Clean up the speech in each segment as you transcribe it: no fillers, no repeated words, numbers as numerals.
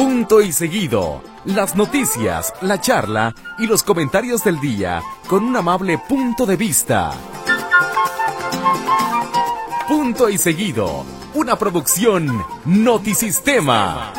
Punto y seguido. Las noticias, la charla y los comentarios del día con un amable punto de vista. Punto y seguido. Una producción Notisistema.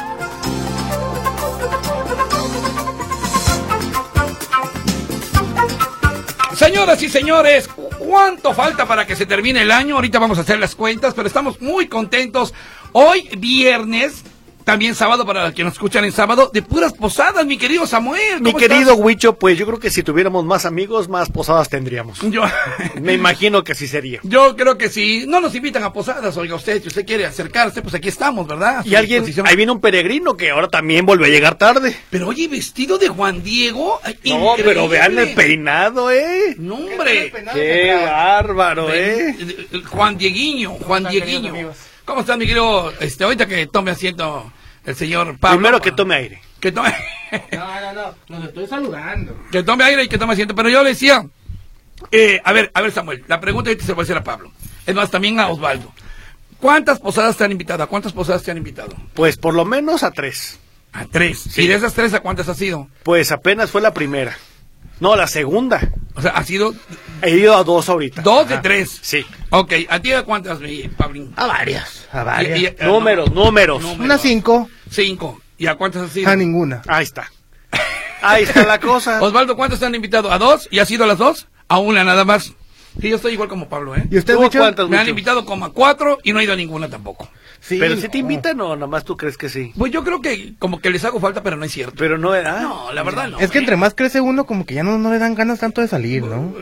Señoras y señores, ¿cuánto falta para que se termine el año? Ahorita vamos a hacer las cuentas, pero estamos muy contentos. Hoy, viernes, también sábado, para los que nos escuchan en sábado, de puras posadas, mi querido Samuel. Mi querido Huicho, pues yo creo que si tuviéramos más amigos, más posadas tendríamos. Me imagino que sí sería. Yo creo que sí. No nos invitan a posadas, oiga usted, si usted quiere acercarse, pues aquí estamos, ¿verdad? Y alguien, ahí viene un peregrino que ahora también vuelve a llegar tarde. Pero oye, vestido de Juan Diego. No, increíble. Pero vean el peinado, No, hombre. Qué bárbaro, Juan Dieguiño. ¿Cómo estás, mi querido? Ahorita que tome asiento el señor Pablo. Primero que tome aire. Que tome... No, nos estoy saludando. Que tome aire y que tome asiento. Pero yo le decía, a ver, Samuel, la pregunta ahorita se va a hacer a Pablo. Es más, también a Osvaldo. ¿Cuántas posadas te han invitado? ¿A cuántas posadas te han invitado? Pues por lo menos a 3. ¿A 3? Sí. ¿Y de esas 3 a cuántas has ido? Pues apenas fue la primera. No, la segunda. O sea, ¿has ido? He ido a 2 ahorita. 2 de 3. Sí. Ok, ¿a ti a cuántas, Pablín? A varias. Números. Unas 5. 5. ¿Y a cuántas has ido? A ninguna. Ahí está. Ahí está la cosa. Osvaldo, ¿cuántas te han invitado? ¿A 2? ¿Y has ido a las 2? A una nada más. Sí, yo estoy igual como Pablo, ¿Y usted, cuántas? Me han invitado como a 4 y no he ido a ninguna tampoco. Sí, pero si te invitan o nada más tú crees que sí. Pues yo creo que como que les hago falta, pero no es cierto. Pero no, No, la verdad no. Es que entre más crece uno, como que ya no le dan ganas tanto de salir, ¿no?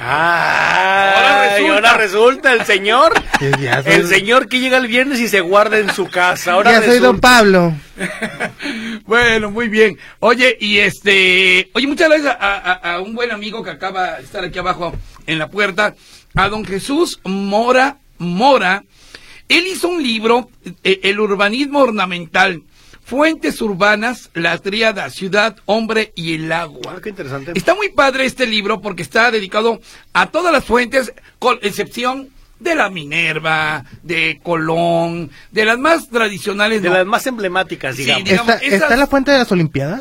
Ahora resulta el seññor. El señor que llega el viernes y se guarda en su casa. Ahora ya soy don Pablo. Bueno, muy bien. Oye, y oye, muchas gracias a un buen amigo que acaba de estar aquí abajo en la puerta, a don Jesús Mora. Él hizo un libro, El urbanismo ornamental, fuentes urbanas, la tríada, ciudad, hombre y el agua. Qué interesante. Está muy padre este libro porque está dedicado a todas las fuentes, con excepción de la Minerva, de Colón, de las más tradicionales. De las más emblemáticas, digamos. Sí, digamos ¿Está la fuente de las Olimpiadas?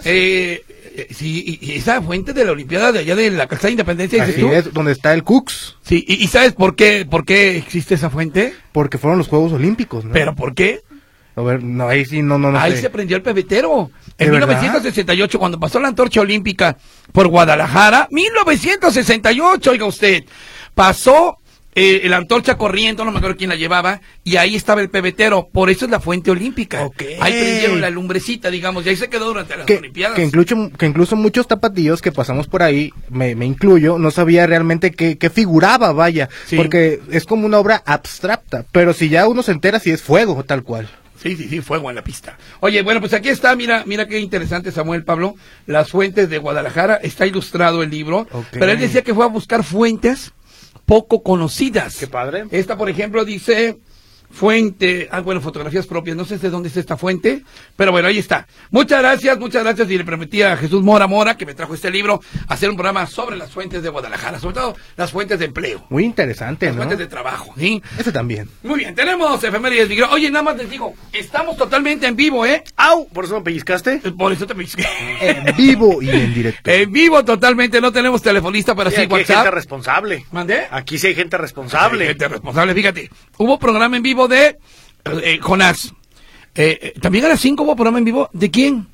Sí, y esa fuente de la Olimpiada de allá de la Calzada de Independencia, así es, donde está el Cux. Sí, y ¿sabes por qué existe esa fuente? Porque fueron los Juegos Olímpicos, ¿no? ¿Pero por qué? A ver, no, ahí sí, no Ahí sé. se prendió el pebetero. En ¿De 1968, cuando pasó la antorcha olímpica por Guadalajara, 1968, oiga usted, pasó la antorcha corriendo, no me acuerdo quién la llevaba, y ahí estaba el pebetero, por eso es la fuente olímpica. Okay. Ahí prendieron la lumbrecita, digamos, y ahí se quedó durante las Olimpiadas. Que incluso muchos tapatíos que pasamos por ahí, me incluyo, no sabía realmente qué figuraba, vaya, sí. Porque es como una obra abstracta, pero si ya uno se entera, sí es fuego, tal cual. Sí, fuego en la pista. Oye, bueno, pues aquí está, mira qué interesante, Samuel Pablo, las fuentes de Guadalajara, está ilustrado el libro, pero él decía que fue a buscar fuentes poco conocidas. Qué padre. Esta, por ejemplo, dice fuente, fotografías propias, no sé de dónde es esta fuente, pero bueno, ahí está. Muchas gracias, y le prometí a Jesús Mora, que me trajo este libro, hacer un programa sobre las fuentes de Guadalajara, sobre todo las fuentes de empleo. Muy interesante, las fuentes de trabajo, ¿sí? Ese también. Muy bien, tenemos efemérides, Miguel. Oye, nada más les digo, estamos totalmente en vivo, ¡Au! ¿Por eso me pellizcaste? Por eso te pellizqué. En vivo y en directo. En vivo totalmente, no tenemos telefonista para sí, aquí WhatsApp. Hay gente responsable. ¿Mandé? Aquí sí hay gente responsable. Hay gente responsable, fíjate. Hubo programa en vivo de Jonás. También a las 5 hubo programa en vivo. ¿De quién?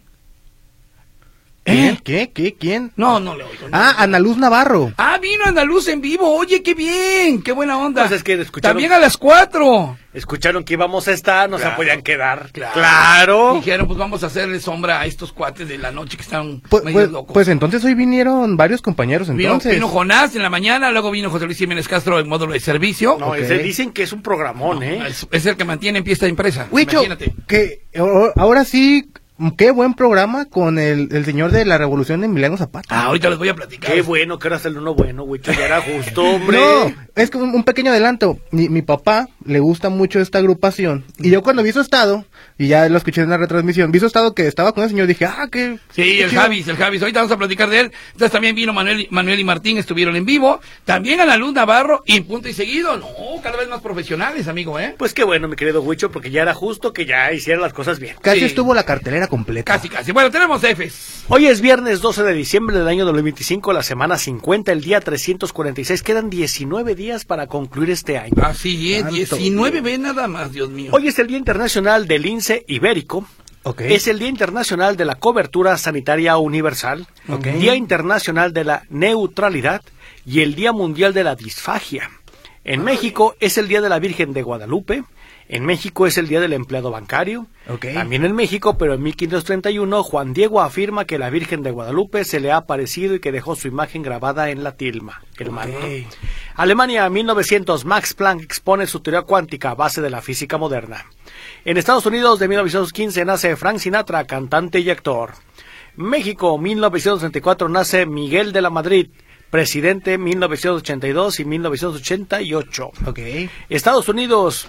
¿Quién? No le oigo. Ana Luz Navarro. Vino Ana Luz en vivo. Oye, qué bien, qué buena onda. Pues es que escucharon. También a las 4. Escucharon que íbamos a estar, no se podían quedar. Claro. Dijeron, pues vamos a hacerle sombra a estos cuates de la noche que están medio locos. Pues entonces hoy vinieron varios compañeros, entonces. Vino Jonás en la mañana, luego vino José Luis Jiménez Castro en módulo de servicio. No, ese dicen que es un programón, Es el que mantiene en pie esta empresa. Huicho, imagínate. Que ahora sí. Qué buen programa con el señor de la Revolución de Emiliano Zapata. Ahorita les voy a platicar. Qué bueno que era hacerle uno bueno, güey. Ya era justo, hombre. No, es como un pequeño adelanto. Mi papá le gusta mucho esta agrupación. Y yo cuando vi su estado, y ya lo escuché en la retransmisión, vi su estado que estaba con el señor, dije, qué... Sí, qué el chido. Javis. Ahorita vamos a platicar de él. Entonces también vino Manuel y Martín, estuvieron en vivo. También Ana Luz Navarro, y en punto y seguido. No, cada vez más profesionales, amigo, Pues qué bueno, mi querido Huicho, porque ya era justo que ya hicieran las cosas bien. Casi estuvo la cartelera completa. Casi. Bueno, tenemos Fs. Hoy es viernes 12 de diciembre del año 2025, la semana 50, el día 346. Quedan 19 días para concluir este año. Así es, 19 ve nada más, Dios mío. Hoy es el Día Internacional del Lince Ibérico. Okay. Es el Día Internacional de la Cobertura Sanitaria Universal, Día Internacional de la Neutralidad y el Día Mundial de la Disfagia. En México es el Día de la Virgen de Guadalupe. En México es el Día del Empleado Bancario. También en México, pero en 1531, Juan Diego afirma que la Virgen de Guadalupe se le ha aparecido y que dejó su imagen grabada en la tilma, el manto. Alemania, 1900, Max Planck expone su teoría cuántica, base de la física moderna. En Estados Unidos, de 1915, nace Frank Sinatra, cantante y actor. México, 1934, nace Miguel de la Madrid, presidente, 1982 y 1988. Estados Unidos,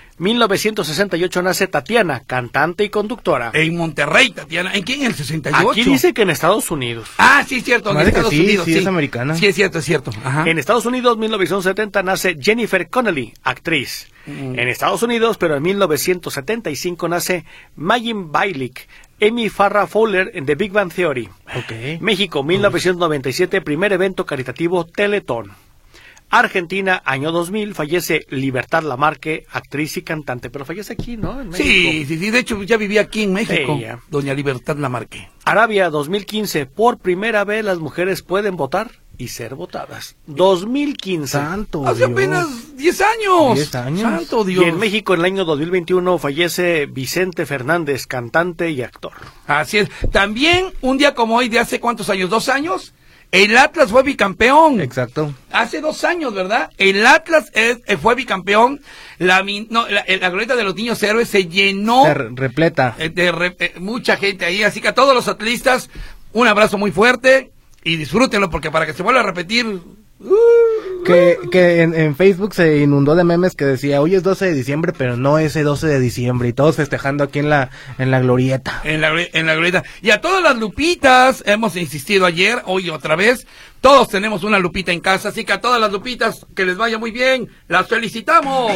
1968, nace Tatiana, cantante y conductora. En Monterrey, Tatiana. ¿En quién? ¿En el 68? Aquí dice que en Estados Unidos. Ah, sí, es cierto. En Estados Unidos, sí, es americana. Sí, es cierto. Ajá. En Estados Unidos, 1970, nace Jennifer Connelly, actriz. En Estados Unidos, pero en 1975, nace Mayim Bialik, Amy Farrah Fowler en The Big Bang Theory. México, 1997, primer evento caritativo Teletón. Argentina, año 2000, fallece Libertad Lamarque, actriz y cantante, pero fallece aquí, ¿no? En México. Sí, de hecho ya vivía aquí en México, Sí, doña Libertad Lamarque. Arabia, 2015, por primera vez las mujeres pueden votar y ser votadas. 2015. Santo Hace Dios. apenas 10 años. 10 años. Santo Dios. Y en México, en el año 2021, fallece Vicente Fernández, cantante y actor. Así es. También, un día como hoy, de hace ¿cuántos años? ¿2 años? El Atlas fue bicampeón. Exacto. Hace 2 años, ¿verdad? El Atlas fue bicampeón. La glorieta de los niños héroes se llenó. Repleta. Mucha gente ahí. Así que a todos los atlistas, un abrazo muy fuerte y disfrútenlo, porque para que se vuelva a repetir. Que en Facebook se inundó de memes que decía, hoy es 12 de diciembre, pero no ese 12 de diciembre, y todos festejando aquí en la glorieta. En la glorieta. Y a todas las lupitas, hemos insistido ayer, hoy otra vez, todos tenemos una lupita en casa, así que a todas las lupitas, que les vaya muy bien, las felicitamos.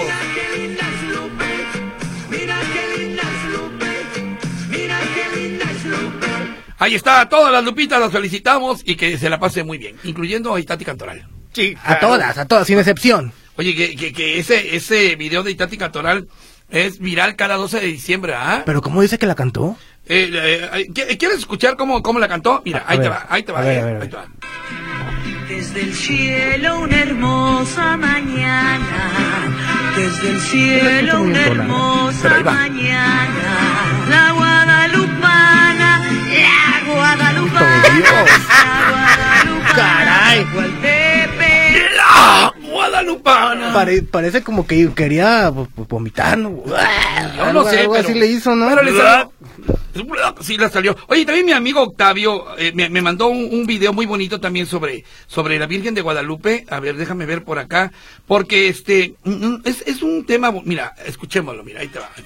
Ahí está, a todas las lupitas las felicitamos y que se la pase muy bien, incluyendo a Itati Cantoral. Sí, A todas, sin excepción. Oye, que ese video de Itati Cantoral es viral cada 12 de diciembre, ¿ah? ¿Pero cómo dice que la cantó? ¿Quieres escuchar cómo la cantó? Mira, ahí te va. A ver. Ahí te va. Desde el cielo una hermosa mañana, desde el cielo una hermosa mañana, la guadalupana, la guadalupana, ¡Caray! ¡La guadalupana! Parece como que quería vomitar, ¿no? Yo no sé, algo pero así le hizo, ¿no? Pero le salió. Sí, le salió. Oye, también mi amigo Octavio me mandó un video muy bonito también sobre la Virgen de Guadalupe. A ver, déjame ver por acá, porque es un tema. Mira, escuchémoslo. Mira, ahí te va.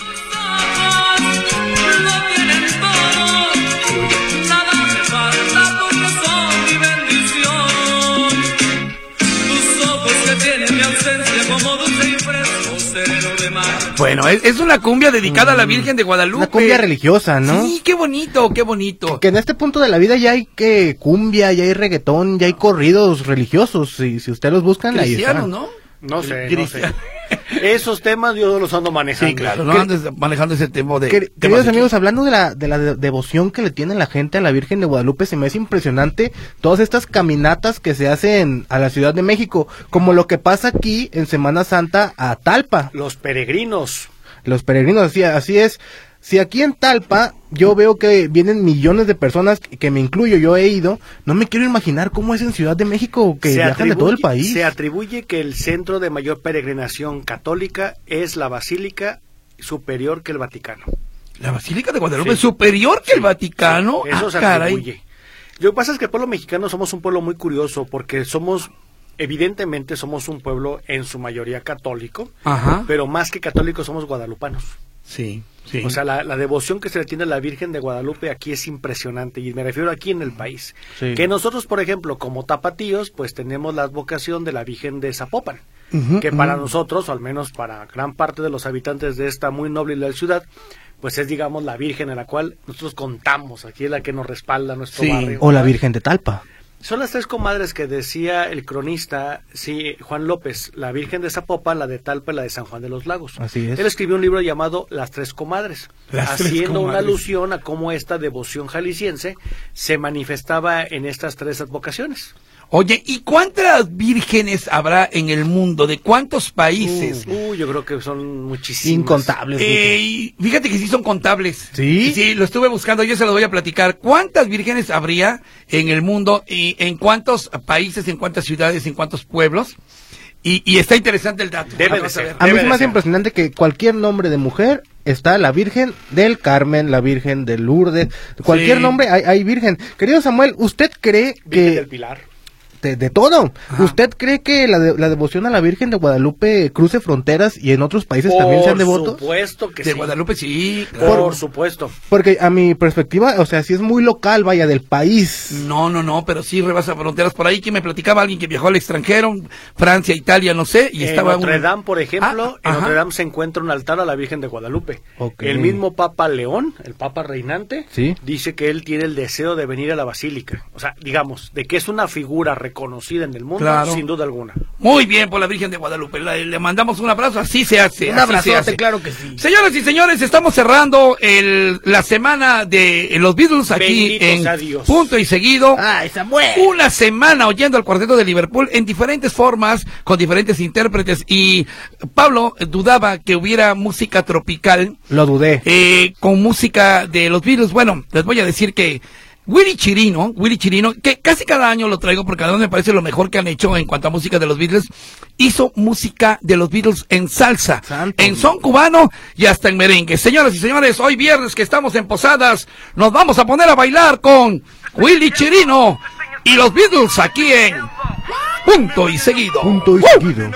Bueno, es una cumbia dedicada a la Virgen de Guadalupe. Una cumbia religiosa, ¿no? Sí, qué bonito, qué bonito. Que en este punto de la vida ya hay cumbia, ya hay reggaetón, ya hay corridos religiosos. Si ustedes los buscan, ahí Cristiano, están. ¿no? No sé. Esos temas yo los ando manejando. Sí, claro, no andes manejando ese tema de... Queridos amigos, hablando de la devoción que le tiene la gente a la Virgen de Guadalupe, se me hace impresionante todas estas caminatas que se hacen a la Ciudad de México, como lo que pasa aquí en Semana Santa a Talpa. Los peregrinos. Los peregrinos, así es. Si aquí en Talpa yo veo que vienen millones de personas, que me incluyo, yo he ido, no me quiero imaginar cómo es en Ciudad de México, que viajan de todo el país. Se atribuye que el centro de mayor peregrinación católica es la Basílica Superior que el Vaticano. ¿La Basílica de Guadalupe es superior que el Vaticano? Sí, eso se atribuye. Lo que pasa es que el pueblo mexicano somos un pueblo muy curioso, porque evidentemente somos un pueblo en su mayoría católico, pero más que católicos somos guadalupanos. Sí, sí. O sea, la devoción que se le tiene a la Virgen de Guadalupe aquí es impresionante, y me refiero aquí en el país. Sí. Que nosotros, por ejemplo, como tapatíos, pues tenemos la advocación de la Virgen de Zapopan, que para nosotros, o al menos para gran parte de los habitantes de esta muy noble y leal ciudad, pues es, digamos, la Virgen a la cual nosotros contamos, aquí es la que nos respalda nuestro barrio. O la Virgen de Talpa. Son las tres comadres que decía el cronista, sí, Juan López, la Virgen de Zapopan, la de Talpa y la de San Juan de los Lagos. Así es. Él escribió un libro llamado Las Tres Comadres, haciendo una alusión a cómo esta devoción jalisciense se manifestaba en estas tres advocaciones. Oye, ¿y cuántas vírgenes habrá en el mundo? ¿De cuántos países? Yo creo que son muchísimas. Incontables. Fíjate que sí son contables. ¿Sí? Sí, lo estuve buscando, yo se los voy a platicar. ¿Cuántas vírgenes habría en el mundo? ¿Y en cuántos países, en cuántas ciudades, en cuántos pueblos? Y está interesante el dato. Debe de ser. A mí es más impresionante que cualquier nombre de mujer está la Virgen del Carmen, la Virgen de Lourdes, cualquier nombre hay Virgen. Querido Samuel, ¿usted cree Virgen que... del Pilar. De todo. Ajá. ¿Usted cree que la devoción a la Virgen de Guadalupe cruce fronteras y en otros países también sean devotos? Por supuesto que sí. De Guadalupe, sí. Por supuesto. Porque a mi perspectiva, o sea, si es muy local, vaya, del país. No, pero sí rebasa fronteras. Por ahí que me platicaba alguien que viajó al extranjero, Francia, Italia, no sé, y estaba en Notre Dame, por ejemplo, en ajá. Notre Dame se encuentra un altar a la Virgen de Guadalupe. Okay. El mismo Papa León, el Papa reinante, ¿Sí? dice que él tiene el deseo de venir a la Basílica. O sea, digamos, de que es una figura reconocida en el mundo, claro, sin duda alguna. Muy bien por la Virgen de Guadalupe. Le mandamos un abrazo, así se hace. Un abrazote, claro que sí. Señoras y señores, estamos cerrando la semana de los Beatles aquí Benditos en a Dios. Punto y Seguido. ¡Ay, Samuel! Una semana oyendo al Cuarteto de Liverpool en diferentes formas, con diferentes intérpretes. Y Pablo dudaba que hubiera música tropical. Lo dudé. Con música de los Beatles. Bueno, les voy a decir que Willy Chirino, que casi cada año lo traigo porque además me parece lo mejor que han hecho en cuanto a música de los Beatles, hizo música de los Beatles en salsa, en son cubano y hasta en merengue. Señoras y señores, hoy viernes que estamos en Posadas, nos vamos a poner a bailar con Willy Chirino y los Beatles aquí en Punto y Seguido. Punto y Seguido.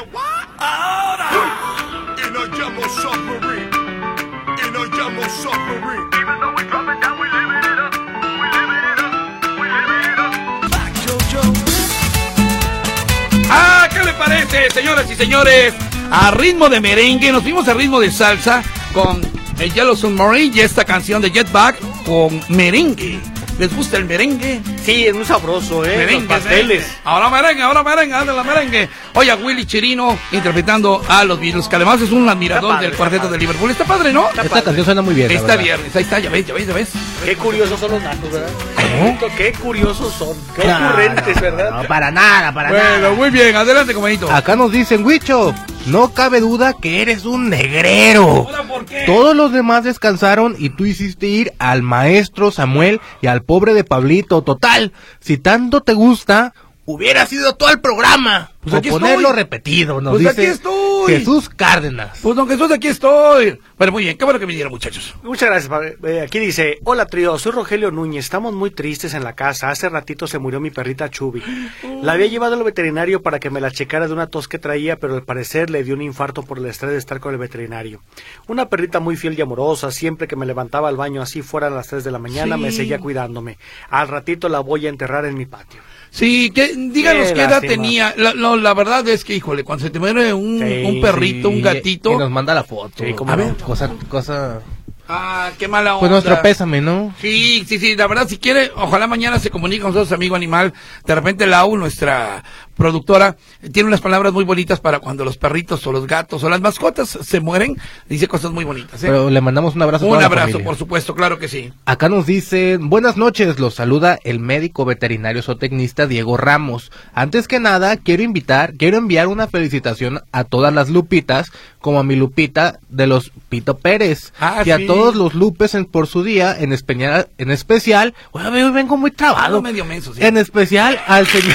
¿Qué le parece, señoras y señores? A ritmo de merengue, nos fuimos a ritmo de salsa con el Yellow Submarine y esta canción de Get Back con merengue. ¿Les gusta el merengue? Sí, es muy sabroso, Merengue, los pasteles. merengue. Ahora merengue, anda la merengue. Oye, Willy Chirino interpretando a los Beatles, que además es un admirador del Cuarteto de Liverpool. Está padre, ¿no? Esta canción suena muy bien. Está viernes, ahí está, ya ves. Qué curiosos son los datos, ¿verdad? ¿Cómo? Qué curiosos son, qué ocurrentes, ¿verdad? No, para nada. Bueno, muy bien, adelante, compañito. Acá nos dicen, Huicho, no cabe duda que eres un negrero. ¿Por qué? Todos los demás descansaron y tú hiciste ir al maestro Samuel y al pobre de Pablito. Total, si tanto te gusta, hubiera sido todo el programa. Pues o aquí ponerlo estoy. repetido, nos Pues dice aquí estoy. Jesús Cárdenas. Pues don Jesús, aquí estoy. Bueno, muy bien, qué bueno que vinieron, muchachos. Muchas gracias, padre. Aquí dice, hola trío, soy Rogelio Núñez, estamos muy tristes en la casa, hace ratito se murió mi perrita Chubby. La había llevado al veterinario para que me la checara de una tos que traía, pero al parecer le dio un infarto por el estrés de estar con el veterinario. Una perrita muy fiel y amorosa, siempre que me levantaba al baño así fuera a las 3 de la mañana, Sí. me seguía cuidándome. Al ratito la voy a enterrar en mi patio. Sí, díganos qué edad lástima. tenía. La verdad es que, híjole, cuando se te muere un perrito, un gatito. Y nos manda la foto. Sí, cómo a no. ver, cosa. Ah, qué mala onda. Pues nuestro pésame, ¿no? Sí, la verdad, si quiere, ojalá mañana se comunique con nosotros, amigo animal. De repente Lau, nuestra productora, tiene unas palabras muy bonitas para cuando los perritos o los gatos o las mascotas se mueren. Dice cosas muy bonitas, ¿eh? Pero le mandamos un abrazo a Un toda la abrazo, familia. por supuesto, claro que sí. Acá nos dicen, buenas noches, los saluda el médico veterinario zootecnista Diego Ramos. Antes que nada, quiero enviar una felicitación a todas las Lupitas, como a mi Lupita de los Pito Pérez, Ah, y a sí. todos los Lupes por su día, en especial, oye, vengo muy trabado, Algo medio menso, sí. en especial al señor,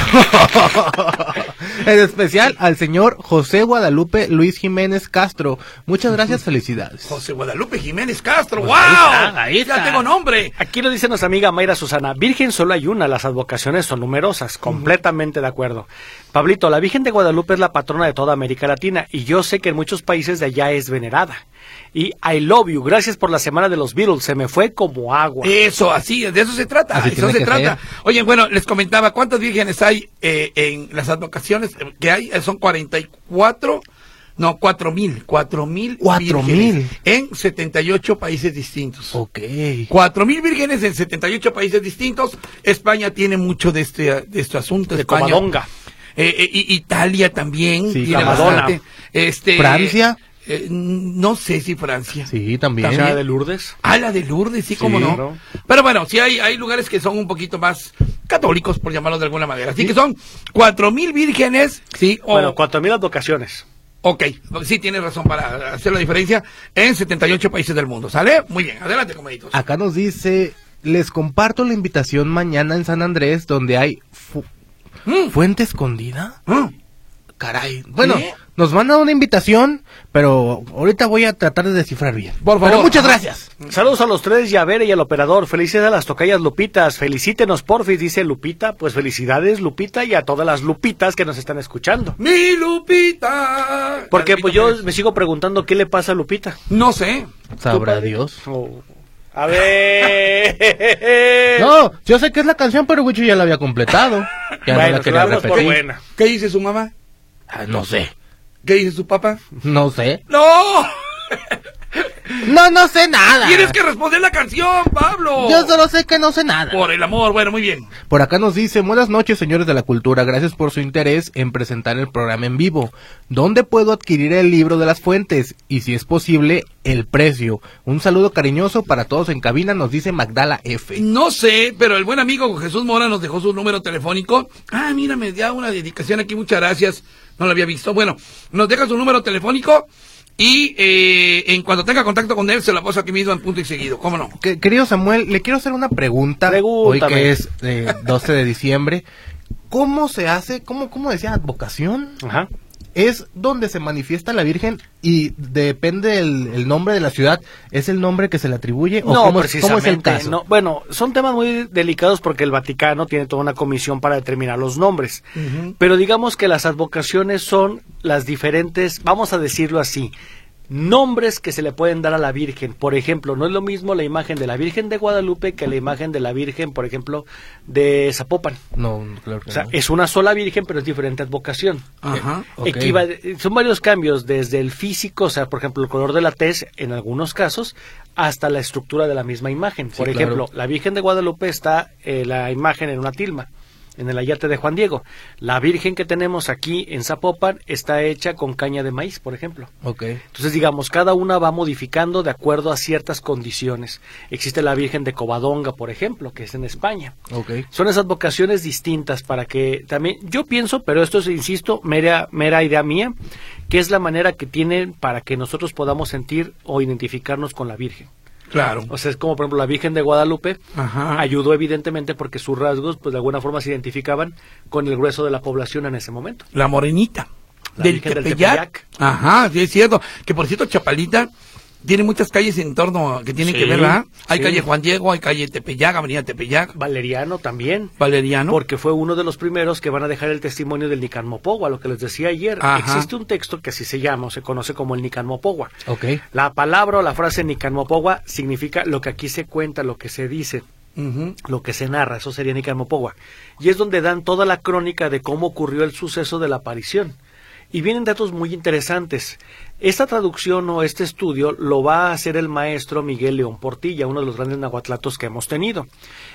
en especial al señor José Guadalupe Luis Jiménez Castro. Muchas gracias, felicidades. José Guadalupe Jiménez Castro, Pues ¡wow! ahí está. Ya tengo nombre. Aquí lo dice nuestra amiga Mayra Susana, Virgen solo hay una, las advocaciones son numerosas, completamente de acuerdo. Pablito, la Virgen de Guadalupe es la patrona de toda América Latina y yo sé que en muchos países de allá es venerada. Y I love you, gracias por la semana de los Beatles, se me fue como agua. Eso, así, de eso se trata. Así Eso tiene se que trata. ser. Oye, bueno, les comentaba, ¿cuántas vírgenes hay en las advocaciones que hay? Son 44 No, 4,000. 4,000 4,000. vírgenes en 78 países distintos. Ok. 4,000 vírgenes en 78 países distintos. España tiene mucho de este asunto. De España. Covadonga. Italia también. Sí, tiene la Madonna. bastante. Francia. No sé si Francia. Sí, también. También. ¿La de Lourdes? Ah, la de Lourdes, sí, cómo no. ¿no? Pero bueno, sí hay lugares que son un poquito más católicos, por llamarlo de alguna manera. Así que son 4,000 vírgenes, sí. Bueno, 4,000 advocaciones. Ok, sí tienes razón para hacer la diferencia en 78 países del mundo, ¿sale? Muy bien, adelante, comeditos. Acá nos dice, les comparto la invitación mañana en San Andrés, donde hay fuente escondida. Caray. Bueno, ¿Qué? nos manda una invitación, pero ahorita voy a tratar de descifrar bien. Por favor. Pero muchas gracias. Saludos a los tres, Llavere y al operador. Felicidades a las tocayas Lupitas. Felicítenos, porfis, dice Lupita. Pues felicidades, Lupita, y a todas las Lupitas que nos están escuchando. ¡Mi Lupita! Porque Lupita pues yo Pérez. me sigo preguntando qué le pasa a Lupita. No sé. Sabrá Dios. Oh. A ver. No, yo sé que es la canción, pero Wicho ya la había completado. Ya Bueno, no la quería damos por repetir. buena. ¿Qué dice su mamá? Ah, no sé. ¿Qué dice su papá? No sé. ¡No! No sé nada. Tienes que responder la canción, Pablo. Yo solo sé que no sé nada. Por el amor, bueno, muy bien. Por acá nos dice, buenas noches señores de la cultura, gracias por su interés en presentar el programa en vivo. ¿Dónde puedo adquirir el libro de las fuentes? Y si es posible, el precio. Un saludo cariñoso para todos en cabina, nos dice Magdala F. No sé, pero el buen amigo Jesús Mora nos dejó su número telefónico. Ah, mira, me da una dedicación aquí, muchas gracias. No lo había visto. Bueno, nos deja su número telefónico y en cuanto tenga contacto con él se la paso aquí mismo en punto y seguido. ¿Cómo no? Querido Samuel, le quiero hacer una pregunta. Pregúntame. Hoy que es 12 de diciembre. ¿Cómo se hace, cómo decía, advocación? Ajá. Es donde se manifiesta la Virgen y depende el nombre de la ciudad, ¿es el nombre que se le atribuye? ¿O No, cómo es precisamente. el caso? No. Bueno, son temas muy delicados porque el Vaticano tiene toda una comisión para determinar los nombres. Pero digamos que las advocaciones son las diferentes, vamos a decirlo así, nombres que se le pueden dar a la Virgen. Por ejemplo, no es lo mismo la imagen de la Virgen de Guadalupe que la imagen de la Virgen, por ejemplo, de Zapopan. No, claro que O sea, no. es una sola Virgen, pero es diferente advocación. Ajá. Ok. Son varios cambios, desde el físico, o sea, por ejemplo, el color de la tez, en algunos casos, hasta la estructura de la misma imagen. Por Sí, ejemplo, claro. la Virgen de Guadalupe está la imagen en una tilma, en el ayate de Juan Diego. La Virgen que tenemos aquí en Zapopan está hecha con caña de maíz, por ejemplo. Ok. Entonces, digamos, cada una va modificando de acuerdo a ciertas condiciones. Existe la Virgen de Covadonga, por ejemplo, que es en España. Ok. Son esas vocaciones distintas para que también, yo pienso, pero esto es, insisto, mera idea mía, que es la manera que tienen para que nosotros podamos sentir o identificarnos con la Virgen. Claro. O sea, es como por ejemplo la Virgen de Guadalupe Ajá. ayudó evidentemente porque sus rasgos pues de alguna forma se identificaban con el grueso de la población en ese momento. La morenita. La Del Virgen del Tepeyac. Tepeyac. Ajá, sí es cierto. Que por cierto, Chapalita tiene muchas calles en torno que tienen Sí, que ver, ¿verdad? Hay sí. calle Juan Diego, hay calle Tepeyac, avenida Tepeyac, Valeriano también. Valeriano. Porque fue uno de los primeros que van a dejar el testimonio del Nican Mopogua, lo que les decía ayer. Ajá. Existe un texto que así se llama, o se conoce como el Nican Mopogua. Ok. La palabra o la frase Nican Mopogua significa lo que aquí se cuenta, lo que se dice, Ujú. lo que se narra, eso sería Nican Mopogua. Y es donde dan toda la crónica de cómo ocurrió el suceso de la aparición. Y vienen datos muy interesantes. Esta traducción o este estudio lo va a hacer el maestro Miguel León Portilla, uno de los grandes nahuatlatos que hemos tenido.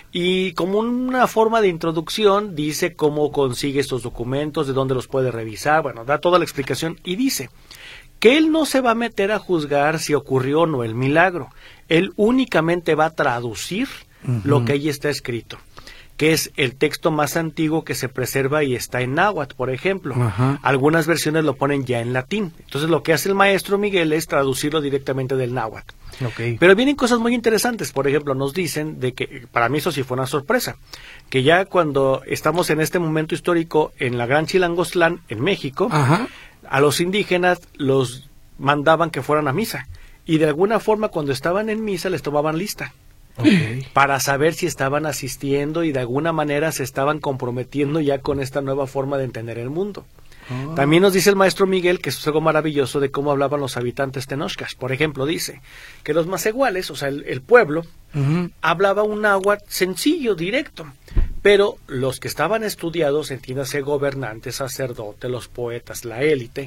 Y como una forma de introducción dice cómo consigue estos documentos, de dónde los puede revisar, bueno, da toda la explicación y dice que él no se va a meter a juzgar si ocurrió o no el milagro. Él únicamente va a traducir lo que ahí está escrito, que es el texto más antiguo que se preserva y está en náhuatl, por ejemplo. Ajá. Algunas versiones lo ponen ya en latín. Entonces lo que hace el maestro Miguel es traducirlo directamente del náhuatl. Ok. Pero vienen cosas muy interesantes. Por ejemplo, nos dicen de que, para mí eso sí fue una sorpresa, que ya cuando estamos en este momento histórico en la Gran Chilangostlán, en México, Ajá. a los indígenas los mandaban que fueran a misa. Y de alguna forma cuando estaban en misa les tomaban lista Ok. para saber si estaban asistiendo y de alguna manera se estaban comprometiendo ya con esta nueva forma de entender el mundo. También nos dice el maestro Miguel que es algo maravilloso de cómo hablaban los habitantes tenochcas. Por ejemplo, dice que los macehuales, o sea, el pueblo, Ujú. hablaba un náhuatl sencillo, directo. Pero los que estaban estudiados, entiéndase gobernantes, sacerdotes, los poetas, la élite,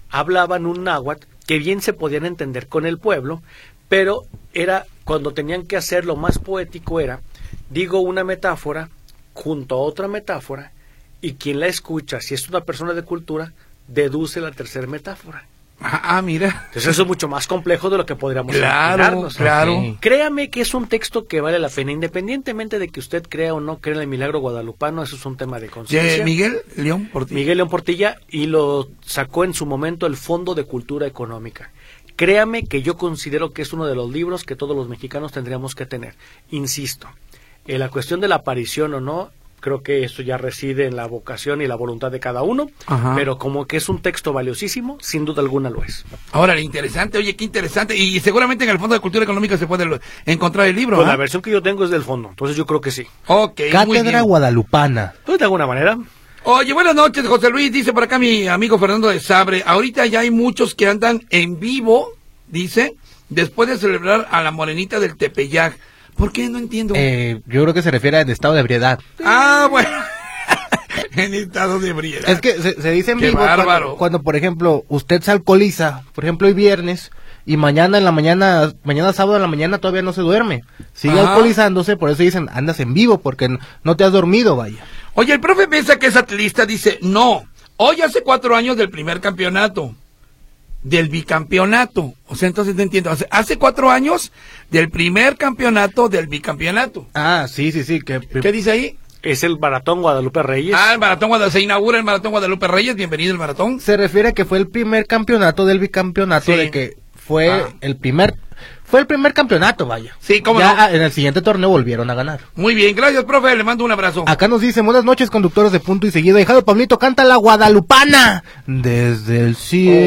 hablaban un náhuatl que bien se podían entender con el pueblo, pero era cuando tenían que hacer lo más poético era, digo una metáfora junto a otra metáfora, y quien la escucha, si es una persona de cultura, deduce la tercera metáfora. Mira. Entonces eso es mucho más complejo de lo que podríamos Claro. Okay. Créame que es un texto que vale la pena, independientemente de que usted crea o no crea en el milagro guadalupano, eso es un tema de conciencia. Miguel León Portilla, y lo sacó en su momento el Fondo de Cultura Económica. Créame que yo considero que es uno de los libros que todos los mexicanos tendríamos que tener. Insisto, en la cuestión de la aparición o no, creo que eso ya reside en la vocación y la voluntad de cada uno, pero como que es un texto valiosísimo, sin duda alguna lo es. Ahora, interesante, oye, qué interesante, y seguramente en el Fondo de Cultura Económica se puede encontrar el libro. Pues la versión que yo tengo es del fondo, entonces yo creo que sí. Ok, Cátedra guadalupana. Pues de alguna manera. Oye, buenas noches, José Luis, dice por acá mi amigo Fernando de Sabre, ahorita ya hay muchos que andan en vivo, dice, después de celebrar a la morenita del Tepeyac. ¿Por qué? No entiendo. Yo creo que se refiere al estado de ebriedad. Bueno. En estado de ebriedad. Es que se dice en Qué vivo cuando, por ejemplo, usted se alcoholiza, por ejemplo, hoy viernes, y mañana sábado en la mañana todavía no se duerme. Sigue alcoholizándose, por eso dicen, andas en vivo, porque no te has dormido, vaya. Oye, el profe piensa que es atlista, dice, no, hoy hace 4 años del primer campeonato. Del bicampeonato, o sea, entonces no entiendo, hace 4 años del primer campeonato del bicampeonato. Sí. ¿Qué dice ahí? Es el Maratón Guadalupe Reyes. El Maratón Guadalupe, se inaugura el Maratón Guadalupe Reyes, bienvenido al maratón. Se refiere a que fue el primer campeonato del bicampeonato, de que fue el primer campeonato, vaya. Sí, cómo ya no. En el siguiente torneo volvieron a ganar. Muy bien, gracias, profe, le mando un abrazo. Acá nos dice, buenas noches, conductores de Punto y Seguido. Dejado Pablito, canta la guadalupana. Desde el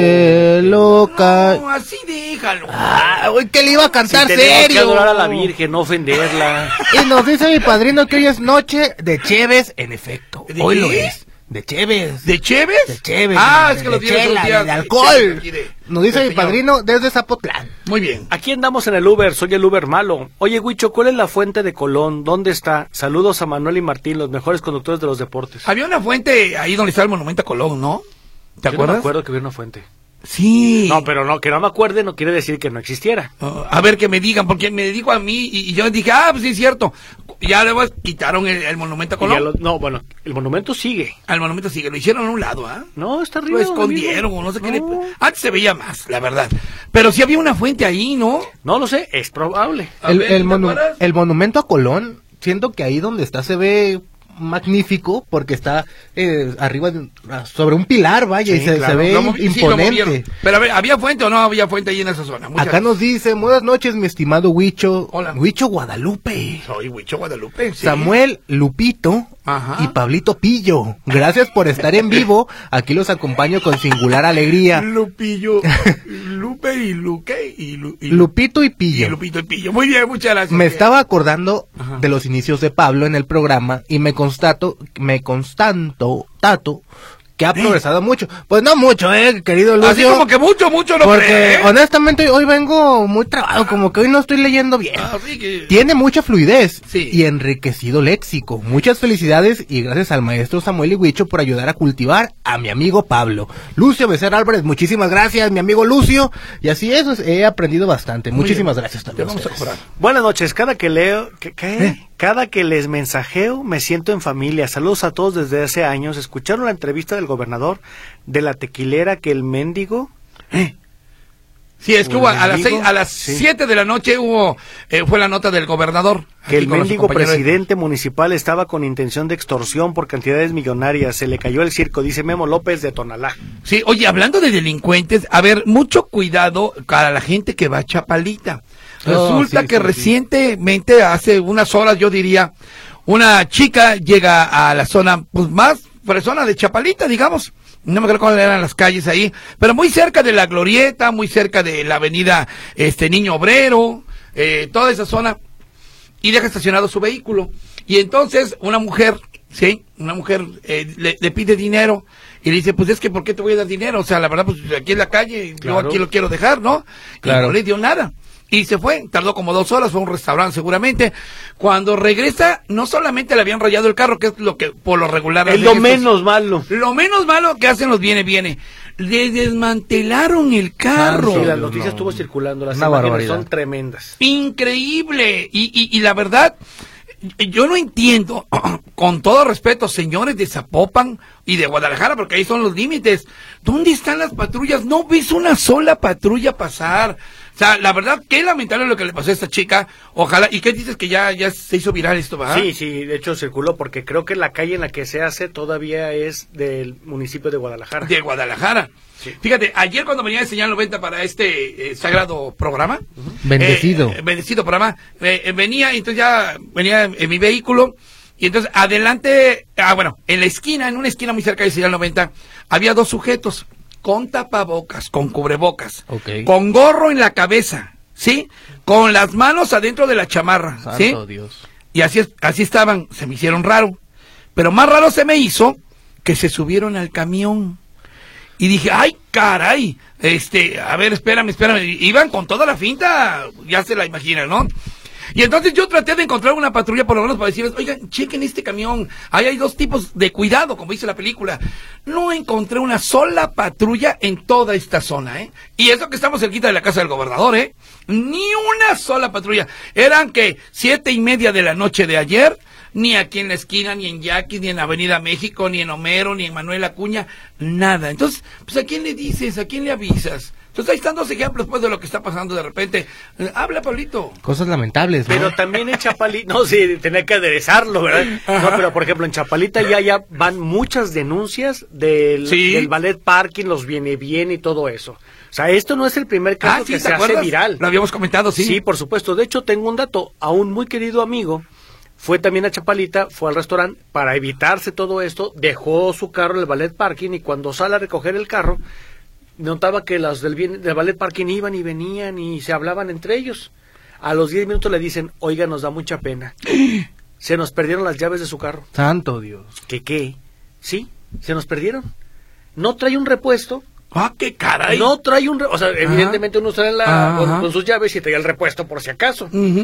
cielo No, así déjalo. Que le iba a cantar si serio. Que adorar a la Virgen, no ofenderla. Y nos dice mi padrino que hoy es noche de cheves, en efecto. Hoy lo es. De cheves. ¿De cheves? De cheves. Es que los días son días de alcohol. Nos dice mi padrino desde Zapotlán. Muy bien. Aquí andamos en el Uber, soy el Uber malo. Oye, Huicho, ¿cuál es la fuente de Colón? ¿Dónde está? Saludos a Manuel y Martín, los mejores conductores de los deportes. Había una fuente ahí donde está el monumento a Colón, ¿no? ¿Te acuerdas? No me acuerdo que hubiera una fuente. Sí. No, pero no, que no me acuerde no quiere decir que no existiera. A ver, que me digan, porque me dijo a mí y yo dije, pues sí es cierto. Ya luego quitaron el monumento a Colón. El monumento sigue. El monumento sigue, lo hicieron a un lado, No, está arriba. Lo escondieron, o no sé qué. Antes se veía más, la verdad. Pero sí había una fuente ahí, ¿no? No lo sé, es probable. El monumento a Colón, siento que ahí donde está se ve magnífico porque está arriba sobre un pilar, vaya, y se ve imponente. Pero a ver, ¿había fuente o no había fuente ahí en esa zona? Acá nos dice, buenas noches, mi estimado Huicho. Hola. Huicho Guadalupe. Soy Huicho Guadalupe, sí. Samuel, Lupito y Pablito Pillo. Gracias por estar en vivo. Aquí los acompaño con singular alegría. Lupillo, Lupe y Luque Lupito y Pillo. Lupito y Pillo. Muy bien, muchas gracias. Me estaba acordando de los inicios de Pablo en el programa y me constato, Tato, que ha progresado mucho. Pues no mucho, querido Lucio. Así como que mucho no. Porque honestamente hoy vengo muy trabado, como que hoy no estoy leyendo bien. Tiene mucha fluidez y enriquecido léxico. Muchas felicidades y gracias al maestro Samuel y Huicho por ayudar a cultivar a mi amigo Pablo. Lucio Becerra Álvarez, muchísimas gracias, mi amigo Lucio. Y así es, he aprendido bastante. Muchísimas gracias también. Vamos a cobrar. Buenas noches, cada que leo... Cada que les mensajeo me siento en familia. Saludos a todos desde hace años. ¿Escucharon la entrevista del gobernador de la tequilera que el mendigo? Sí, es que hubo a las 7 de la noche fue la nota del gobernador. Que el mendigo presidente municipal estaba con intención de extorsión por cantidades millonarias. Se le cayó el circo, dice Memo López de Tonalá. Sí, oye, hablando de delincuentes, a ver, mucho cuidado para la gente que va a Chapalita. Resulta que recientemente, hace unas horas, yo diría, una chica llega a la zona, pues más fresona de Chapalita, digamos. No me acuerdo cuáles eran las calles ahí, pero muy cerca de la Glorieta, muy cerca de la avenida Niño Obrero, toda esa zona, y deja estacionado su vehículo. Y entonces una mujer le pide dinero y le dice, pues es que ¿por qué te voy a dar dinero? O sea, la verdad, pues aquí en la calle, claro. Yo aquí lo quiero dejar, ¿no? Claro. Y no le dio nada. Y se fue, tardó como 2 horas, fue a un restaurante seguramente. Cuando regresa, no solamente le habían rayado el carro, que es lo que por lo regular... Es lo menos malo. Lo menos malo que hacen los viene. le desmantelaron el carro. Sí, la noticia estuvo circulando, las Una imágenes barbaridad. son tremendas. Increíble. Y la verdad, yo no entiendo, con todo respeto, señores de Zapopan y de Guadalajara, porque ahí son los límites. ¿Dónde están las patrullas? No ves una sola patrulla pasar. O sea, la verdad, qué lamentable lo que le pasó a esta chica. Ojalá, ¿y qué dices que ya se hizo viral esto, verdad? Sí, de hecho circuló, porque creo que la calle en la que se hace todavía es del municipio de Guadalajara. De Guadalajara. Sí. Fíjate, ayer cuando venía de Señal 90 para este sagrado programa, Bendecido. bendecido programa, venía, entonces ya venía en mi vehículo, y entonces adelante, en la esquina, en una esquina muy cerca de Señal 90, había dos sujetos con tapabocas, con cubrebocas, Ok. con gorro en la cabeza, ¿sí? Con las manos adentro de la chamarra, ¿sí? Santo Dios. Y así estaban, se me hicieron raro. Pero más raro se me hizo que se subieron al camión. Y dije, ay, caray, a ver, espérame. Iban con toda la finta, ya se la imaginan, ¿no? Y entonces yo traté de encontrar una patrulla por lo menos para decirles, oigan, chequen este camión, ahí hay dos tipos de cuidado, como dice la película. No encontré una sola patrulla en toda esta zona, ¿eh? Y eso que estamos cerquita de la casa del gobernador, ¿eh? Ni una sola patrulla. Eran que 7:30 de la noche de ayer, ni aquí en la esquina, ni en Yaquis, ni en Avenida México, ni en Homero, ni en Manuel Acuña, nada. Entonces, pues ¿a quién le dices? ¿A quién le avisas? Entonces ahí están dos ejemplos pues de lo que está pasando de repente. Habla, Pablito. Cosas lamentables, ¿no? Pero también en Chapalita, no, sí, tenía que aderezarlo, ¿verdad? No, pero por ejemplo en Chapalita ya van muchas denuncias del ballet parking, los viene bien y todo eso. O sea, esto no es el primer caso que se hace viral. Lo habíamos comentado, sí. Sí, por supuesto. De hecho, tengo un dato. A un muy querido amigo fue también a Chapalita, fue al restaurante para evitarse todo esto, dejó su carro en el ballet parking y cuando sale a recoger el carro, notaba que los del ballet parking iban y venían y se hablaban entre ellos. A los 10 minutos le dicen, oiga, nos da mucha pena. Se nos perdieron las llaves de su carro. Santo Dios. ¿Qué? Sí, se nos perdieron. No trae un repuesto. ¡Ah, qué caray! No trae o sea, evidentemente uno sale con sus llaves y trae el repuesto por si acaso.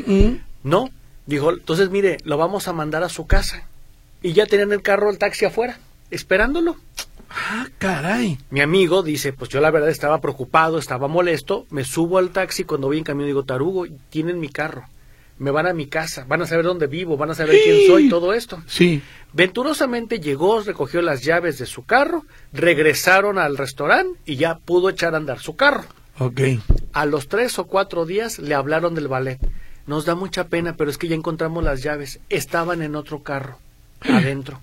No, dijo, entonces mire, lo vamos a mandar a su casa. Y ya tenían el carro, el taxi afuera, esperándolo. ¡Ah, caray! Mi amigo dice, pues yo la verdad estaba preocupado, estaba molesto, me subo al taxi, cuando voy en camino digo, Tarugo, tienen mi carro, me van a mi casa, van a saber dónde vivo, van a saber quién soy, todo esto. Sí. Venturosamente llegó, recogió las llaves de su carro, regresaron al restaurante y ya pudo echar a andar su carro. Ok. A los 3 o 4 días le hablaron del ballet. Nos da mucha pena, pero es que ya encontramos las llaves. Estaban en otro carro, adentro.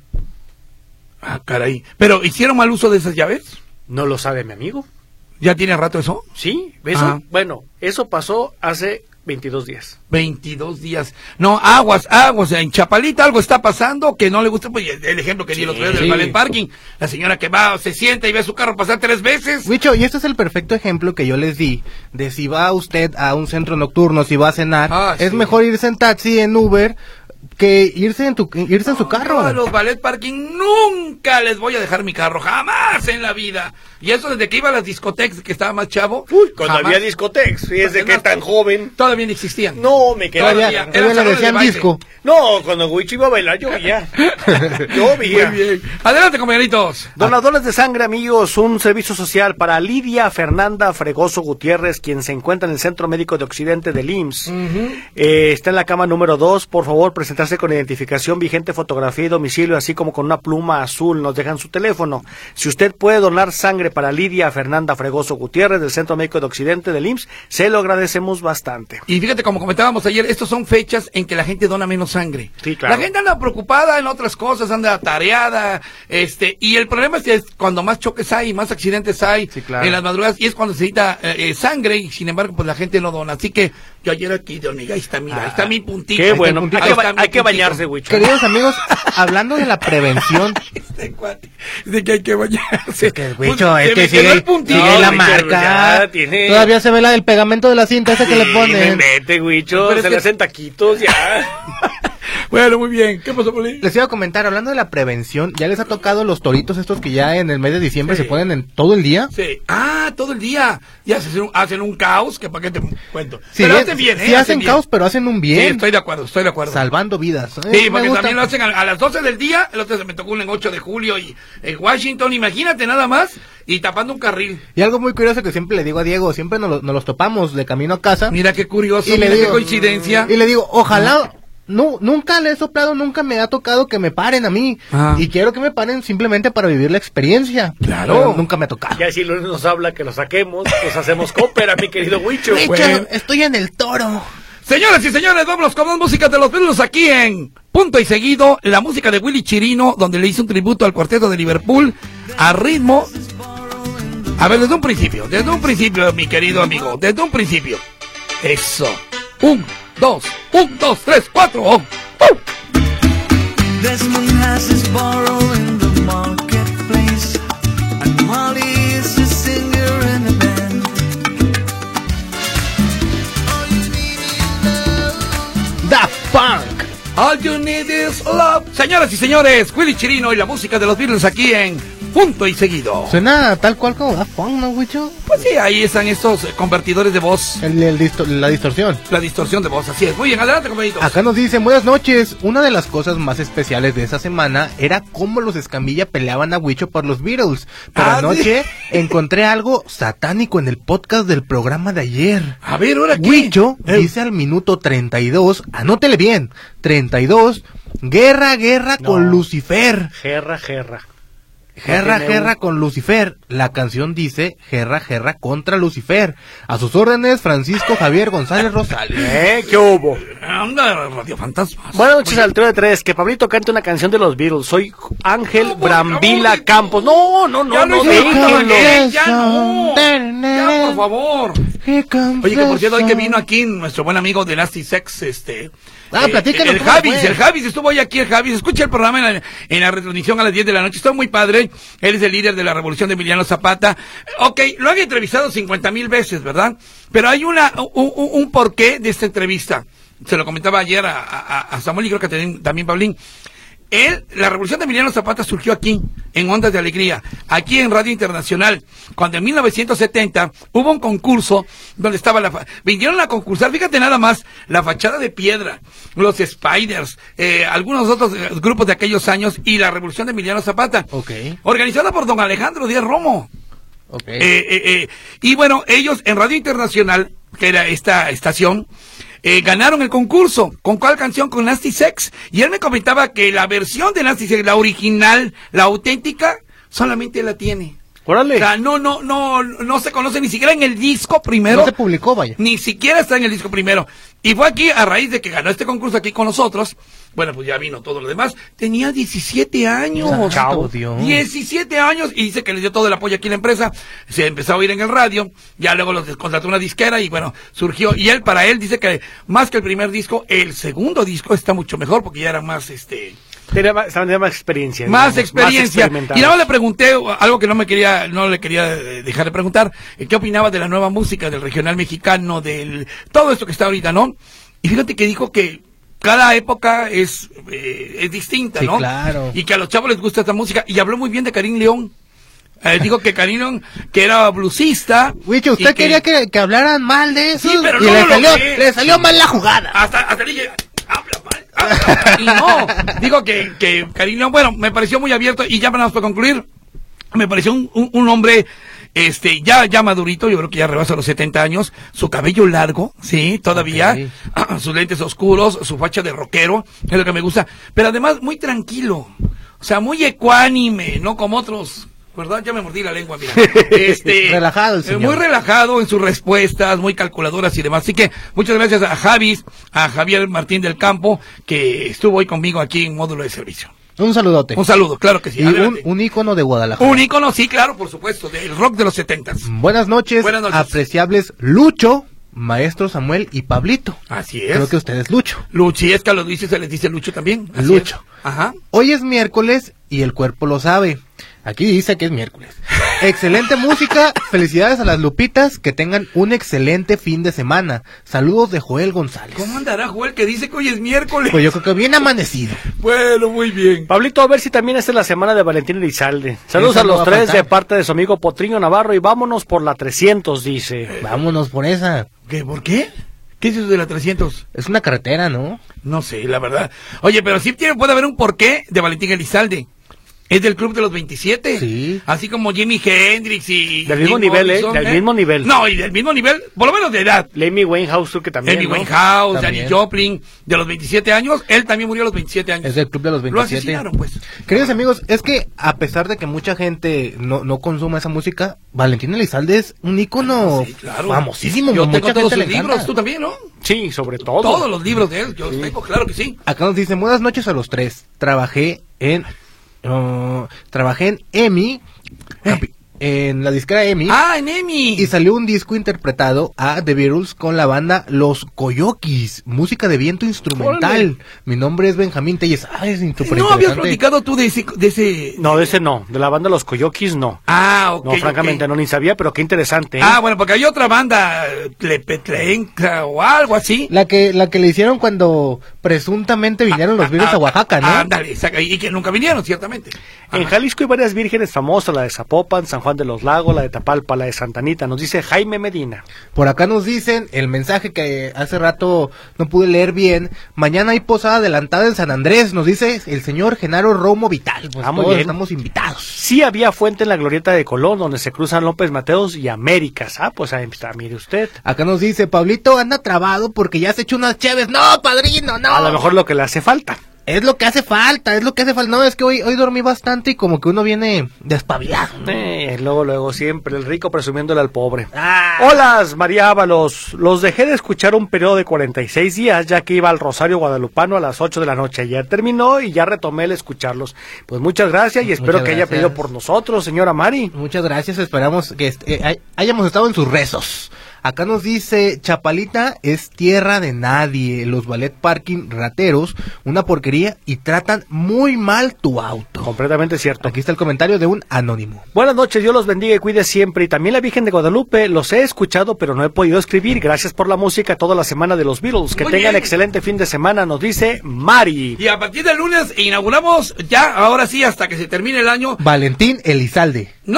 Ah, caray. ¿Pero hicieron mal uso de esas llaves? ¿No lo sabe mi amigo? ¿Ya tiene rato eso? Sí, eso, bueno, eso pasó hace 22 días. 22 días. No, aguas. En Chapalita algo está pasando que no le gusta. Pues el ejemplo que di el otro día del ballet parking. La señora que va, se sienta y ve su carro pasar 3 veces. Wicho, y este es el perfecto ejemplo que yo les di de si va usted a un centro nocturno, si va a cenar, es mejor irse en taxi, en Uber, que irse en su carro. No, a los ballet parking nunca les voy a dejar mi carro, jamás en la vida. Y eso desde que iba a las discotecas, que estaba más chavo. Cuando había discotecas, fíjese que tan joven. Todavía no existían. No, me quedaba. Todavía le decían disco. No, cuando Wicho iba a bailar, yo veía. Muy bien. Adelante, compañeritos. Donadores de sangre, amigos, un servicio social para Lidia Fernanda Fregoso Gutiérrez, quien se encuentra en el Centro Médico de Occidente del IMSS. Está en la cama número 2. Por favor, presentarse con identificación vigente, fotografía y domicilio, así como con una pluma azul. Nos dejan su teléfono. Si usted puede donar sangre para Lidia Fernanda Fregoso Gutiérrez del Centro Médico de Occidente del IMSS, se lo agradecemos bastante. Y fíjate, como comentábamos ayer, estos son fechas en que la gente dona menos sangre. Sí, claro. La gente anda preocupada en otras cosas, anda tareada, y el problema es que es cuando más choques hay, más accidentes hay en las madrugadas, y es cuando se necesita sangre, y sin embargo, pues la gente no dona. Así que yo ayer aquí, de Onega, ahí está, mira, ahí está mi puntito. Qué bueno, hay que bañarse, Wicho. Queridos amigos, hablando de la prevención. De que hay que bañarse. Wicho, es que sigue la marca. Todavía se ve la del pegamento de la cinta esa que le ponen. Vete, Wicho, se le hacen taquitos ya. Bueno, muy bien. ¿Qué pasó, Poli? Les iba a comentar, hablando de la prevención, ¿ya les ha tocado los toritos estos que ya en el mes de diciembre se ponen en todo el día? Sí. Ah, todo el día. Ya hacen un caos, que para qué te cuento. Sí, pero hacen bien, ¿eh? Sí, hacen caos, pero hacen un bien. Sí, estoy de acuerdo. Salvando vidas. Sí, porque también lo hacen a las 12 del día. El otro se me tocó un en 8 de julio y en Washington. Imagínate nada más. y tapando un carril. Y algo muy curioso que siempre le digo a Diego, siempre nos los topamos de camino a casa. Mira qué curioso, Y le mira digo, qué coincidencia. Y le digo, ojalá, nunca le he soplado, nunca me ha tocado que me paren a mí. Y quiero que me paren simplemente para vivir la experiencia. Claro. Pero nunca me ha tocado. Ya si Luis nos habla que lo saquemos, pues hacemos cópera, mi querido Huicho. Bueno. Estoy en el toro. Señoras y señores, vámonos con más música de los Beatles aquí en Punto y Seguido, la música de Willy Chirino, donde le hizo un tributo al cuarteto de Liverpool, a ritmo... A ver, desde un principio, mi querido amigo, desde un principio. Eso. 1, 2, 3, 4. Desmond has his borrow in the marketplace, and Molly is a singer in a band. All you need is love. Daft Punk. All you need is love. Señoras y señores, Willy Chirino y la música de los Beatles aquí en Punto y Seguido. Suena tal cual como Daft Punk, ¿no, Wicho? Pues sí, ahí están estos convertidores de voz. La distorsión. La distorsión de voz, así es. Muy bien, adelante, compañitos. Acá nos dicen, buenas noches. Una de las cosas más especiales de esa semana era cómo los Escamilla peleaban a Wicho por los Beatles. Pero anoche encontré algo satánico en el podcast del programa de ayer. A ver, ¿ahora qué? Wicho dice al minuto 32, anótele bien, 32, guerra con Lucifer. Guerra con Lucifer. La canción dice guerra contra Lucifer. A sus órdenes, Francisco Javier González Rosales. ¿Qué hubo? Anda, Radio Fantasmas. Buenas noches al trío de tres, que Pablito cante una canción de los Beatles. Soy Ángel Brambila Campos. No, Ya lo déjenlo. ya no. Ya, por favor. Oye, que por cierto, hoy que vino aquí nuestro buen amigo de Nasty Sex, platícanos. el Javis estuvo hoy aquí, el Javis. Escucha el programa en la retransmisión a las 10 de la noche. Está muy padre. Él es el líder de la revolución de Emiliano Zapata. Ok, lo han entrevistado 50,000 veces, ¿verdad? Pero hay un porqué de esta entrevista. Se lo comentaba ayer a Samuel y creo que también Paulín. La revolución de Emiliano Zapata surgió aquí, en Ondas de Alegría, aquí en Radio Internacional, cuando en 1970 hubo un concurso donde estaba vinieron a concursar, fíjate nada más, la Fachada de Piedra, los Spiders, algunos otros grupos de aquellos años y la revolución de Emiliano Zapata. Okay. Organizada por don Alejandro Díaz Romo. Okay. Y bueno, ellos en Radio Internacional, que era esta estación, ganaron el concurso. ¿Con cuál canción? Con Nasty Sex. Y él me comentaba que la versión de Nasty Sex, la original, la auténtica, solamente él la tiene. Órale. O sea, no se conoce ni siquiera en el disco primero. No se publicó, vaya. Ni siquiera está en el disco primero. Y fue aquí, a raíz de que ganó este concurso aquí con nosotros, bueno, pues ya vino todo lo demás. Tenía 17 años. Chao, Dios. 17 años. Y dice que le dio todo el apoyo aquí a la empresa. Se empezó a oír en el radio. Ya luego los contrató una disquera y bueno, surgió. Y para él dice que más que el primer disco, el segundo disco está mucho mejor porque ya era más Tenía más experiencia. Más experiencia. Más y nada más le pregunté algo que no le quería dejar de preguntar. ¿Qué opinaba de la nueva música, del regional mexicano, del todo esto que está ahorita, no? Y fíjate que dijo que cada época es distinta, sí, ¿no? Claro. Y que a los chavos les gusta esta música. Y habló muy bien de Karim León. Dijo que Karim León, que era bluesista. Wicho, usted quería que hablaran mal de eso. Sí, pero y no le salió mal la jugada. Hasta dije, habla mal. Y no, digo que Karim León, bueno, me pareció muy abierto. Y ya para concluir, me pareció un hombre ya madurito, yo creo que ya rebasa los 70 años, su cabello largo, sí, todavía, Okay. Sus lentes oscuros, su facha de rockero, es lo que me gusta, pero además muy tranquilo, o sea, muy ecuánime, no como otros, ¿verdad? Ya me mordí la lengua, mira. Relajado el señor. Muy relajado en sus respuestas, muy calculadoras y demás, así que muchas gracias a Javier Martín del Campo, que estuvo hoy conmigo aquí en Módulo de Servicio. Un saludote. Un saludo, claro que sí. Y un ícono de Guadalajara. Un ícono, sí, claro, por supuesto, del rock de los 70s. Buenas noches, apreciables Lucho, Maestro Samuel y Pablito. Así es. Creo que usted es Lucho. Lucho, y es que a los Luises se les dice Lucho también. Así Lucho. Es. Ajá. Hoy es miércoles y el cuerpo lo sabe. Aquí dice que es miércoles. Excelente música, felicidades a las Lupitas, que tengan un excelente fin de semana. Saludos de Joel González. ¿Cómo andará Joel que dice que hoy es miércoles? Pues yo creo que bien amanecido. Bueno, muy bien. Pablito, a ver si también esta es la semana de Valentín Elizalde. Saludos a los tres de parte de su amigo Potriño Navarro y vámonos por la 300, dice. Vámonos por esa. ¿Qué? ¿Por qué? ¿Qué es eso de la 300? Es una carretera, ¿no? No sé, la verdad. Oye, pero sí puede haber un porqué de Valentín Elizalde. es del Club de los 27. Sí. Así como Jimi Hendrix y... Del mismo Jim nivel, Morrison, del mismo nivel. No, y del mismo nivel, por lo menos de edad. Amy Winehouse, que también, Amy ¿no? Winehouse, También. Janis Joplin, de los 27 años, él también murió a los 27 años. Es del Club de los Lo 27. asesinaron, pues. Queridos amigos, es que a pesar de que mucha gente no consuma esa música, Valentín Elizalde es un ícono Sí, claro. famosísimo. Yo mucha tengo todos gente sus le libros, encanta. tú también, ¿no? Sí, sobre todo. Todos los libros de él, yo los tengo, claro que sí. Acá nos dicen, buenas noches a los tres. Trabajé en EMI, en la disquera EMI, Ah, en Emi. y salió un disco interpretado a The Beatles con la banda Los Coyoquis, música de viento instrumental. Órale. Mi nombre es Benjamín Telles. Ah, es súper ¿No habías interesante. platicado tú de ese... No, de ese no. De la banda Los Coyoquis, no. Ah, ok. No, francamente, ok. no, ni sabía, pero qué interesante, ¿eh? Ah, bueno, porque hay otra banda, Tlepetlenca o algo así. La que le hicieron cuando presuntamente vinieron los virus a Oaxaca, ¿no? Ándale, y que nunca vinieron, ciertamente. En Jalisco hay varias vírgenes famosas, la de Zapopan, San Juan de los Lagos, la de Tapalpa, la de Santa Anita, nos dice Jaime Medina. Por acá nos dicen el mensaje que hace rato no pude leer bien. Mañana hay posada adelantada en San Andrés, nos dice el señor Genaro Romo Vital. Pues muy todos bien. estamos invitados. Sí había fuente en la glorieta de Colón, donde se cruzan López Mateos y Américas. Ah, pues ahí está, mire usted. Acá nos dice Pablito anda trabado porque ya se echó unas cheves. No, padrino, no. A lo mejor lo que le hace falta. Es lo que hace falta, es lo que hace falta. No, es que hoy dormí bastante y como que uno viene despabilado. Luego, siempre, el rico presumiéndole al pobre. Ah. Hola, María Ábalos. Los dejé de escuchar un periodo de 46 días, ya que iba al Rosario Guadalupano a las 8 de la noche. Ayer terminó y ya retomé el escucharlos. Pues muchas gracias y espero Muchas que haya gracias. pedido por nosotros, señora Mari. Muchas gracias, esperamos que hayamos estado en sus rezos. Acá nos dice, Chapalita es tierra de nadie, los ballet parking rateros, una porquería y tratan muy mal tu auto. Completamente cierto. Aquí está el comentario de un anónimo. Buenas noches, Dios los bendiga y cuide siempre. Y también la Virgen de Guadalupe, los he escuchado, pero no he podido escribir. Gracias por la música toda la semana de los Beatles. Que Muy tengan bien. excelente fin de semana, nos dice Mari. Y a partir del lunes inauguramos ya, ahora sí, hasta que se termine el año. Valentín Elizalde. ¡No!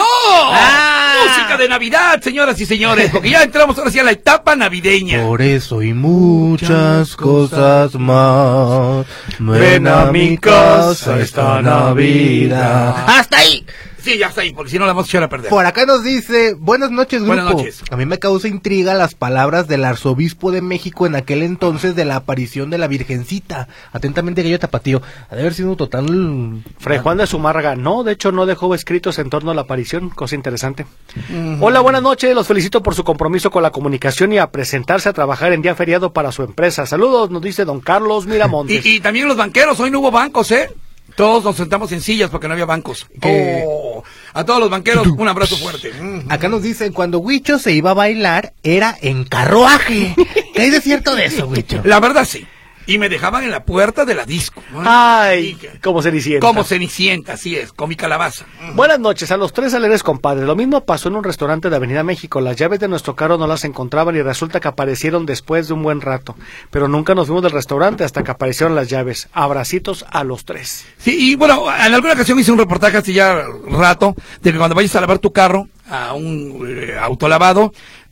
Música de Navidad, señoras y señores, porque ya entramos ahora sí a la etapa navideña. Por eso y muchas cosas más. Ven a mi casa esta Navidad. ¡Hasta ahí! Sí, ya está ahí, porque si no la vamos a echar a perder. Por acá nos dice, buenas noches, grupo. Buenas noches. A mí me causa intriga las palabras del arzobispo de México en aquel entonces de la aparición de la Virgencita. Atentamente, Gallo Tapatío. Ha de haber sido un total... Fray Juan de Zumárraga, no, de hecho no dejó escritos en torno a la aparición, cosa interesante. Hola, buenas noches, los felicito por su compromiso con la comunicación y a presentarse a trabajar en día feriado para su empresa. Saludos, nos dice don Carlos Miramontes. Y también los banqueros, hoy no hubo bancos, ¿eh? Todos nos sentamos en sillas porque no había bancos. Que- A todos los banqueros, un abrazo fuerte. Acá nos dicen, cuando Huicho se iba a bailar, era en carruaje. ¿Qué hay de cierto de eso, Huicho? La verdad sí. Y me dejaban en la puerta de la disco. ¿no? Ay, como Cenicienta. Como Cenicienta, así es, con mi calabaza. Buenas noches a los tres alegres compadres. Lo mismo pasó en un restaurante de Avenida México. Las llaves de nuestro carro no las encontraban y resulta que aparecieron después de un buen rato. Pero nunca nos fuimos del restaurante hasta que aparecieron las llaves. Abracitos a los tres. Sí, y bueno, en alguna ocasión hice un reportaje hace ya rato de que cuando vayas a lavar tu carro a un autolavado,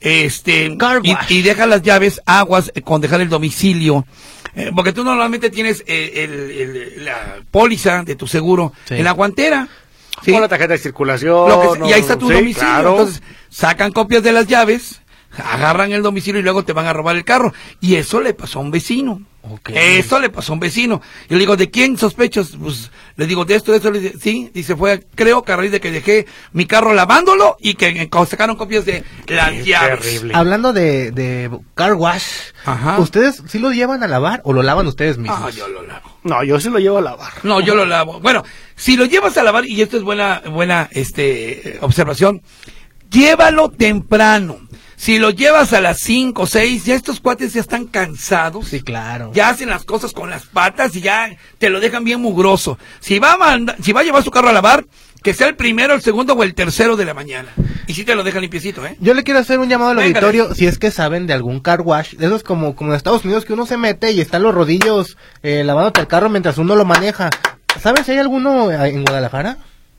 Car wash. y dejas las llaves, aguas con dejar el domicilio. Porque tú normalmente tienes la póliza de tu seguro Sí. en la guantera. ¿sí? Con la tarjeta de circulación. Lo que- y ahí está tu sí, domicilio. claro. Entonces, sacan copias de las llaves, agarran el domicilio y luego te van a robar el carro. Y eso le pasó a un vecino. Ok. Eso le pasó a un vecino. Yo le digo, ¿de quién sospechas? Pues le digo, de esto. Le dice, sí, dice, fue, creo que a raíz de que dejé mi carro lavándolo y que sacaron copias de las Qué llaves. terrible. Hablando de car wash, Ajá. ¿ustedes sí lo llevan a lavar o lo lavan ustedes mismos? Ah, yo lo lavo. No, yo sí lo llevo a lavar. No, yo lo lavo. Bueno, si lo llevas a lavar, y esto es buena observación, llévalo temprano. Si lo llevas a las 5 o 6, ya estos cuates ya están cansados. Sí, claro. Ya hacen las cosas con las patas y ya te lo dejan bien mugroso. Si va a llevar su carro a lavar, que sea el primero, el segundo o el tercero de la mañana. Y si te lo dejan limpiecito, ¿eh? Yo le quiero hacer un llamado al Venga, auditorio, si es que saben de algún car wash, de esos como en Estados Unidos que uno se mete y están los rodillos lavándote el carro mientras uno lo maneja. ¿Saben si hay alguno en Guadalajara?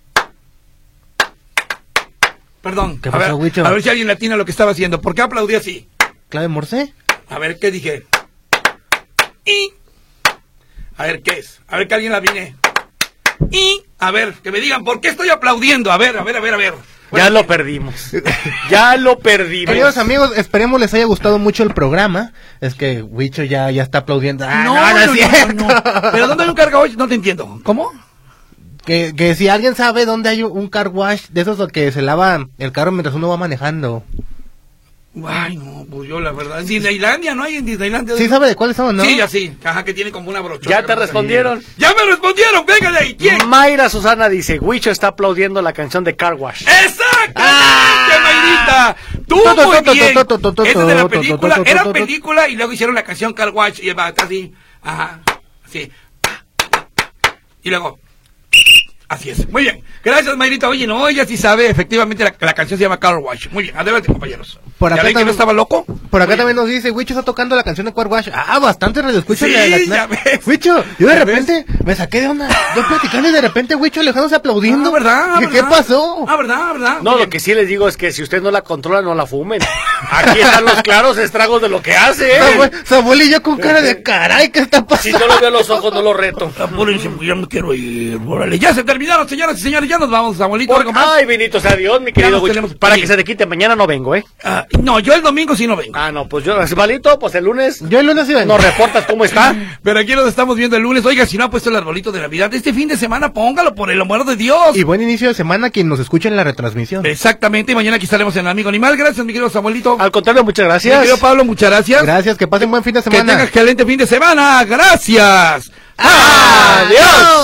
Perdón. ¿Qué a pasó, ver, Huicho? a ver si alguien latina lo que estaba haciendo. ¿Por qué aplaudí así? ¿Clave Morse? A ver, ¿qué dije? Y... A ver, ¿qué es? A ver, que alguien la adivine. Y... A ver, que me digan por qué estoy aplaudiendo. A ver. Ya lo perdimos. Ya lo perdimos. Queridos amigos, esperemos les haya gustado mucho el programa. Es que Huicho ya está aplaudiendo. No es cierto. Pero ¿dónde hay un car wash? No te entiendo. ¿Cómo? Que si alguien sabe dónde hay un car wash de esos que se lava el carro mientras uno va manejando. Ay, no, pues yo la verdad. En Disneylandia, ¿no hay en Disneylandia? ¿Sí sabe de cuáles son, no? Sí, ya sí. Ajá, que tiene como una brochota. Ya te respondieron. ¡Ya me respondieron! ¡Venga de ahí! ¿Quién? Mayra Susana dice, Huicho está aplaudiendo la canción de Car Wash. ¡Exactamente, Mayrita! ¡Tú muy bien! Esa es de la película. Era película y luego hicieron la canción Car Wash y va así. Ajá. Así. Y luego... Así es, muy bien. Gracias, Mayrita. Oye, no, ella sí sabe, efectivamente la canción se llama Car Wash. Muy bien, adelante, compañeros. Por acá ¿Ya ven que también, no estaba loco? Por acá también nos dice, Huicho está tocando la canción de Car Wash. Bastante radioescucha. Sí, ya ves. Huicho, yo de ¿Ya repente me saqué de onda. Yo platicando y de repente Huicho alejándose aplaudiendo. ¿Verdad? ¿Qué pasó? ¿Verdad? No, lo que sí les digo es que si usted no la controla, no la fumen. Aquí están los claros estragos de lo que hace, Samuel y yo con cara de caray, ¿qué está pasando? Si no lo veo a los ojos, no lo reto. Apúrense, porque ya me quiero ir. Órale, ya se terminaron, señoras y señores. Ya nos vamos, Samuelito. Ay, bendito sea Dios, mi querido Huicho. Para que se te quite, mañana no vengo, No, yo el domingo sí no vengo. No, pues yo, malito, pues el lunes. Yo el lunes sí vengo. Nos reportas cómo está. Pero aquí nos estamos viendo el lunes. Oiga, si no ha puesto el arbolito de Navidad, este fin de semana póngalo, por el amor de Dios. Y buen inicio de semana quien nos escuche en la retransmisión. Exactamente, y mañana aquí estaremos en el Amigo Animal. Gracias, mi querido Samuelito. Al contrario, muchas gracias. Mi querido Pablo, muchas gracias. Gracias, que pasen buen fin de semana. Que tengas excelente fin de semana. Gracias. ¡Adiós!